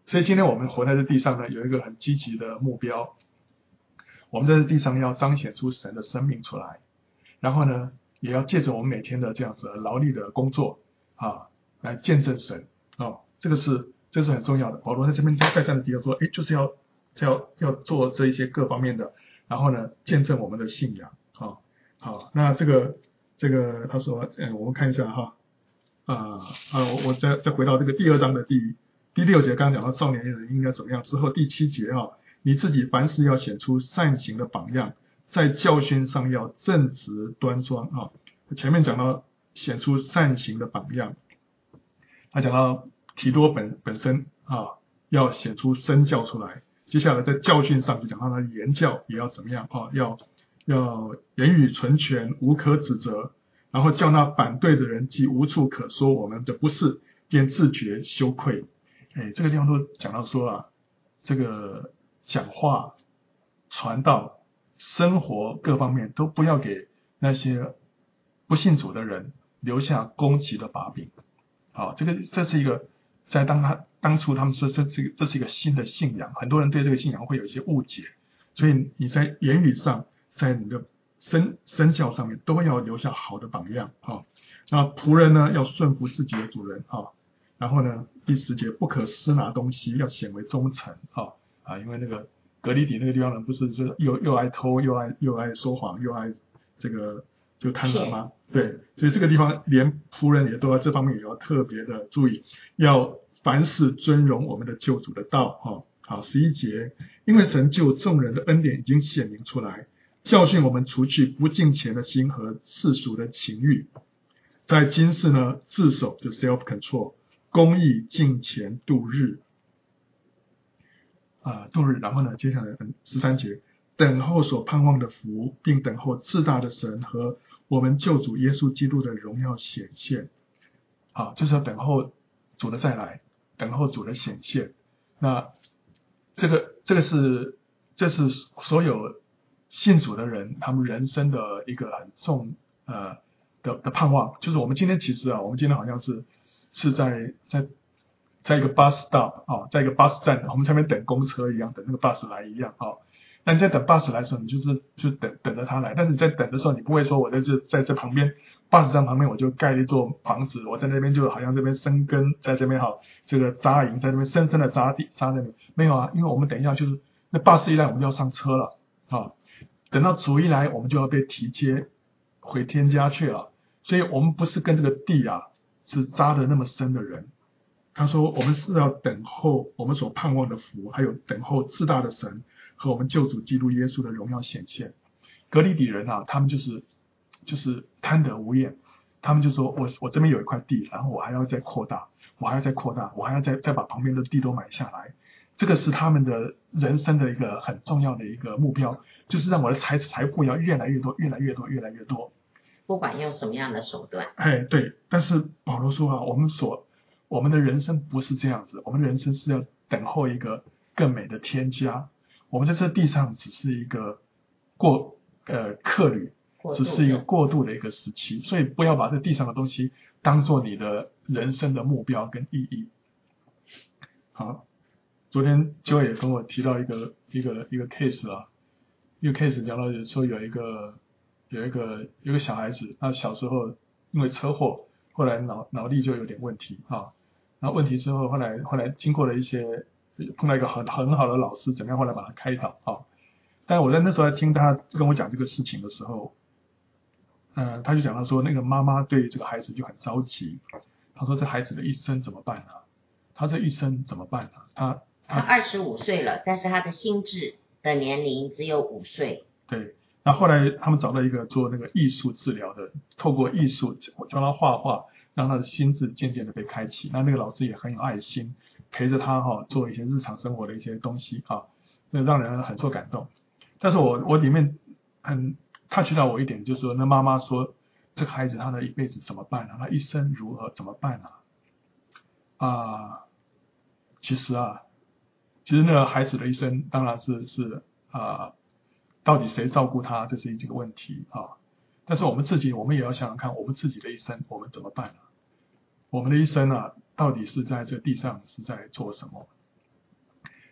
所以今天我们活在这地上呢，有一个很积极的目标，我们在这地上要彰显出神的生命出来，然后呢，也要借着我们每天的这样子劳力的工作啊，来见证神哦，这个是这是很重要的。保罗在这边再三的提到说，哎，就是要要要做这一些各方面的，然后呢，见证我们的信仰啊、哦。好，那这个这个他说，嗯，我们看一下哈，啊啊，我我再再回到这个第二章的第第六节，刚刚讲到少年人应该怎么样之后，第七节啊，你自己凡事要显出善行的榜样，在教训上要正直端庄啊。前面讲到显出善行的榜样，他讲到提多本本身啊要显出身教出来，接下来在教训上就讲到他言教也要怎么样啊，要要言语纯全，无可指责，然后叫那反对的人既无处可说我们的不是，便自觉羞愧。哎，这个地方都讲到说啊，这个讲话、传道、生活各方面都不要给那些不信主的人留下攻击的把柄。好，这个这是一个在当他当初他们说这是一个这是一个新的信仰，很多人对这个信仰会有一些误解，所以你在言语上，在你的身身教上面都要留下好的榜样啊。那仆人呢要顺服自己的主人啊。然后呢，第十节不可私拿东西，要显为忠诚啊啊，因为那个革哩底那个地方人不是就又又爱偷又爱又爱说谎又爱这个就贪婪吗？对，所以这个地方连仆人也都要这方面也要特别的注意，要凡事尊荣我们的救主的道哈。好，十一节，因为神救众人的恩典已经显明出来，教训我们除去不敬虔的心和世俗的情欲，在今世呢自守就 self control。公义敬虔度日啊、呃，度日，然后呢，接下来十三节，等候所盼望的福，并等候至大的神和我们救主耶稣基督的荣耀显现。啊，就是要等候主的再来，等候主的显现。那这个这个是这是所有信主的人他们人生的一个很重呃的的盼望，就是我们今天其实啊，我们今天好像是。是在在在一个 bus stop 啊，在一个 bus 站，我们在那边等公车一样，等那个 bus 来一样啊。那你在等 bus 来的时候，你就是就等等着他来，但是你在等的时候，你不会说我在这在这旁边 bus 站旁边我就盖一座房子，我在那边就好像这边生根，在这边好这个扎营，在这边深深的扎地扎那里。没有啊，因为我们等一下就是那 bus 一来，我们就要上车了啊。等到主一来，我们就要被提接回天家去了，所以我们不是跟这个地啊。是扎得那么深的人，他说我们是要等候我们所盼望的福，还有等候至大的神和我们救主基督耶稣的荣耀显现。革哩底人啊，他们就是就是贪得无厌，他们就说我我这边有一块地，然后我还要再扩大，我还要再扩大，我还要再再把旁边的地都买下来。这个是他们的人生的一个很重要的一个目标，就是让我的财财富要越来越多，越来越多，越来越多。 不管用什么样的手段， 哎，对，但是保罗说啊，我们所我们的人生不是这样子，我们的人生是要等候一个更美的天家。我们在这地上只是一个过呃客旅，只是一个过渡的一个时期，所以不要把这地上的东西当做你的人生的目标跟意义。好，昨天就也跟我提到一个一个一个 case 啊，一个 case 讲到说有一个。有一个有一个小孩子，他小时候因为车祸，后来脑脑力就有点问题啊。然后问题之后，后来后来经过了一些碰到一个很很好的老师，怎么样后来把他开导啊。但我在那时候在听他跟我讲这个事情的时候，呃，他就讲到说，那个妈妈对这个孩子就很着急，他说这孩子的一生怎么办啊？他这一生怎么办啊？他他二十五岁了，但是他的心智的年龄只有五岁。 对。那后来他们找到一个做那个艺术治疗的，透过艺术教他画画，让他的心智渐渐的被开启。那那个老师也很有爱心，陪着他哈、哦、做一些日常生活的一些东西啊，那让人很受感动。但是我我里面很touch到我一点，就是说那妈妈说这个孩子他的一辈子怎么办啊？他一生如何怎么办啊？啊，其实啊，其实那个孩子的一生当然是是啊。到底谁照顾他，这是一个问题啊。但是我们自己，我们也要想想看，我们自己的一生，我们怎么办呢、啊？我们的一生啊，到底是在这地上是在做什么？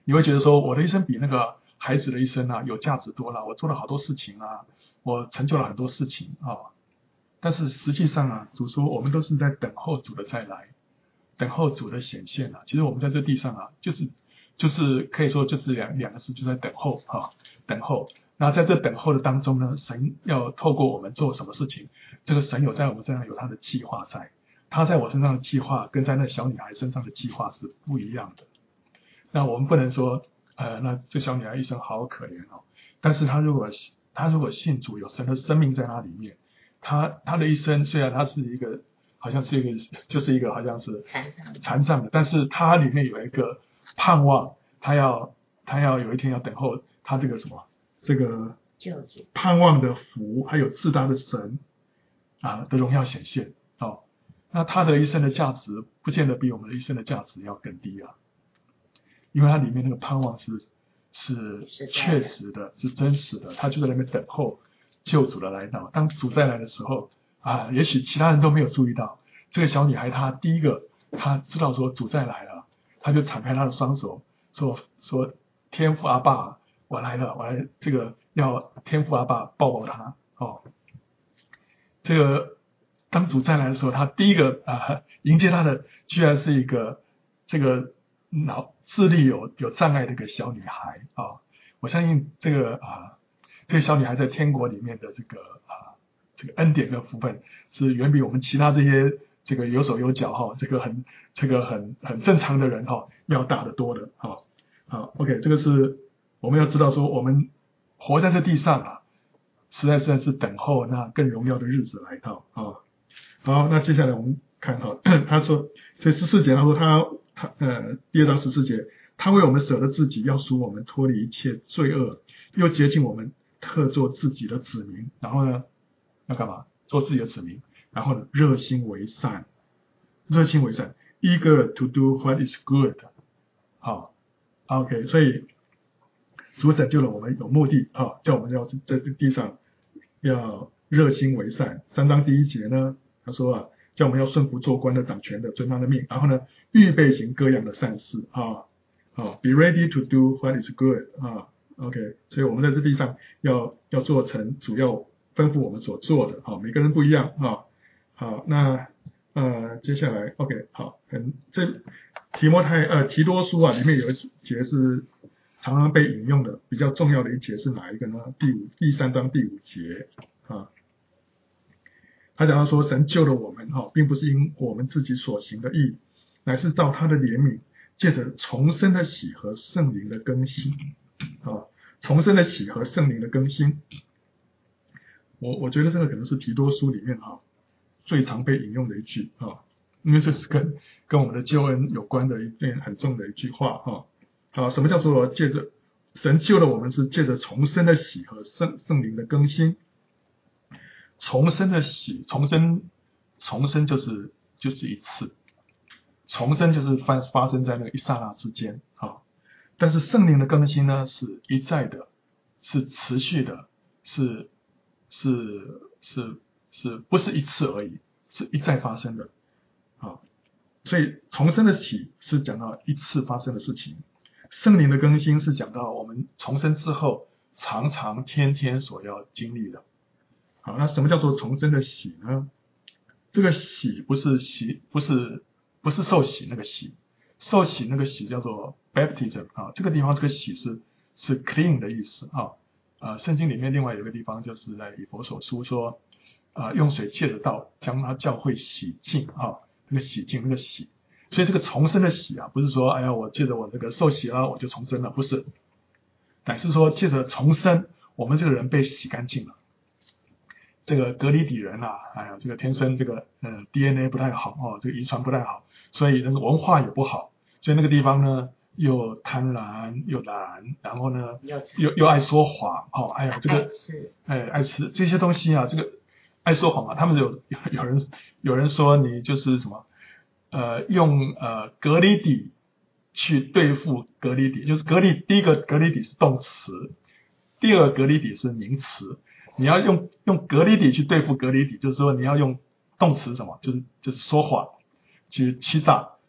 你会觉得说我的一生比那个孩子的一生啊有价值多了，我做了好多事情啊，我成就了很多事情啊。但是实际上啊，主说我们都是在等候主的再来，等候主的显现啊。其实我们在这地上啊，就是就是可以说就是两两个字，就在等候啊，等候。那在这等候的当中呢，神要透过我们做什么事情？这个神有在我们身上有他的计划在，他在我身上的计划跟在那小女孩身上的计划是不一样的。那我们不能说，呃，那这小女孩一生好可怜哦。但是她如果她如果信主，有神的生命在她里面，她她的一生虽然她是一个好像是一个就是一个好像是残障的， 残障的，但是她里面有一个盼望，她要她要有一天要等候她这个什么这个救主盼望的福，还有至大的神啊的荣耀显现哦。那她的一生的价值，不见得比我们的一生的价值要更低啊。因为它里面那个盼望是是确实的，是真实的，他就在那边等候救主的来到。当主再来的时候啊，也许其他人都没有注意到，这个小女孩她第一个她知道说主再来了，她就敞开她的双手，说说天父阿爸，我来了，我来这个要天父阿爸抱抱他哦。这个当主再来的时候，他第一个啊迎接他的居然是一个这个脑智力有有障碍的一个小女孩啊。我相信这个啊这个小女孩在天国里面的这个啊这个恩典跟福分是远比我们其他这些这个有手有脚哈、哦、这个很这个很很正常的人哈、哦、要大得多的哈。好 ，OK， 这个是我们要知道说我们活在这地上啊，实在实在是等候那更荣耀的日子来到啊。好，那接下来我们看哈，他说，所以十四节他说他他呃第二章十四节，他为我们舍了自己，要赎我们脱离一切罪恶，又洁净我们，特做自己的子民。然后呢，要干嘛？做自己的子民。然后呢，热心为善，热心为善 ，eager to do what is good。好 ，OK， 所以主拯救了我们有目的啊，叫我们要在这地上要热心为善。三章第一节呢，他说啊，叫我们要顺服做官的、掌权的、遵他的命，然后呢，预备行各样的善事啊，啊 ，be ready to do what is good 啊 ，OK， 所以我们在这地上要要做成主要吩咐我们所做的啊，每个人不一样啊。好，那呃接下来 OK 好，很这提摩太呃提多书啊里面有一节是常常被引用的，比较重要的一节是哪一个呢？第五第三章第五节啊，他讲到说神救了我们哈、哦，并不是因我们自己所行的义，乃是照他的怜悯，借着重生的喜和圣灵的更新啊，重生的喜和圣灵的更新。我我觉得这个可能是提多书里面哈、啊、最常被引用的一句啊，因为这是跟跟我们的救恩有关的一件很重的一句话哈。啊，什么叫做借着神救了我们是借着重生的喜和圣圣灵的更新。重生的喜，重生重生就是就是一次，重生就是发发生在那个一刹那之间啊。但是圣灵的更新呢，是一再的，是持续的，是是是是不是一次而已，是一再发生的啊。所以重生的喜是讲到一次发生的事情，圣灵的更新是讲到我们重生之后常常天天所要经历的。好，那什么叫做重生的喜呢？这个喜不是喜，不是不是受洗那个喜，受洗那个喜叫做 baptism 啊。这个地方这个喜是是 clean 的意思啊。啊，圣经里面另外有一个地方就是在以弗所书说，啊，用水借着道将他教会洗净啊，那个洗净那个洗。所以这个重生的喜啊，不是说哎呀我借着我这个受洗了我就重生了，不是，乃是说借着重生，我们这个人被洗干净了。这个格里底人啊，哎呀，这个天生这个呃 D N A 不太好哦，这个遗传不太好，所以那个文化也不好，所以那个地方呢又贪婪又懒，然后呢又又爱说谎哦，哎呀这个哎爱吃这些东西啊，这个爱说谎啊，他们有有人有人说你就是什么呃用呃格里底去对付格里底，就是格里第一个格里底是动词，第二个格里底是名词。你要用用格里底去对付格里底，就是说你要用动词什么，就是就是说谎，去欺诈，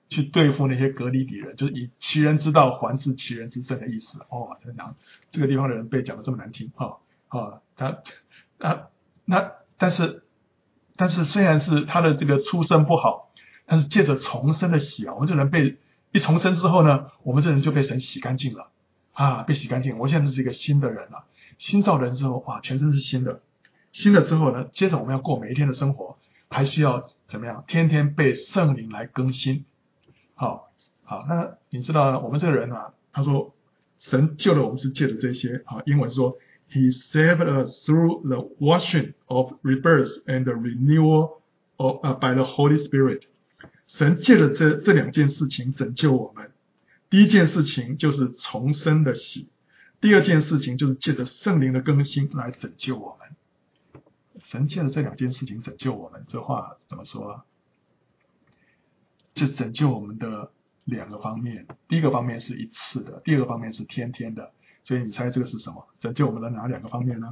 去对付那些隔离敌人，就是以其人之道还治其人之身的意思。哦，真难，这个地方的人被讲的这么难听，哦哦，他那那但是但是虽然是他的这个出身不好，但是借着重生的洗啊，我们这人被一重生之后呢，我们这人就被神洗干净了啊，被洗干净，我现在是一个新的人了，新造人之后，哇，全身是新的，新的之后呢，接着我们要过每一天的生活，还需要怎么样？天天被圣灵来更新。好，好，那你知道我们这个人啊，他说神救了我们是借着这些啊，英文说 He saved us through the washing of rebirth and the renewal of、uh, by the Holy Spirit。神借着这这两件事情拯救我们。第一件事情就是重生的洗，第二件事情就是借着圣灵的更新来拯救我们。神借着这两件事情拯救我们，这话怎么说啊？是拯救我们的两个方面，第一个方面是一次的，第二个方面是天天的。所以你猜这个是什么？拯救我们的哪两个方面呢？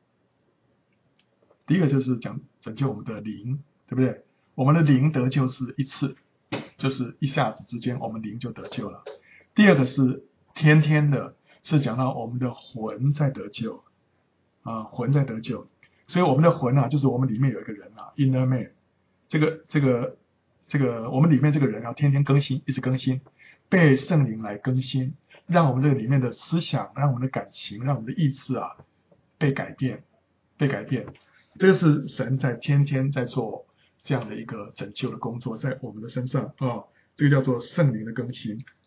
第一个就是讲拯救我们的灵，对不对？我们的灵得救是一次，就是一下子之间我们灵就得救了。第二个是天天的，是讲到我们的魂在得救啊，魂在得救。所以我们的魂啊，就是我们里面有一个人啊 ，inner man， 这个这个这个我们里面这个人要天天更新，一直更新，被圣灵来更新，让我们这个里面的思想，让我们的感情，让我们的意志啊被改变，被改变。这个是神在天天在做这样的一个拯救的工作在我们的身上啊，这个叫做圣灵的更新。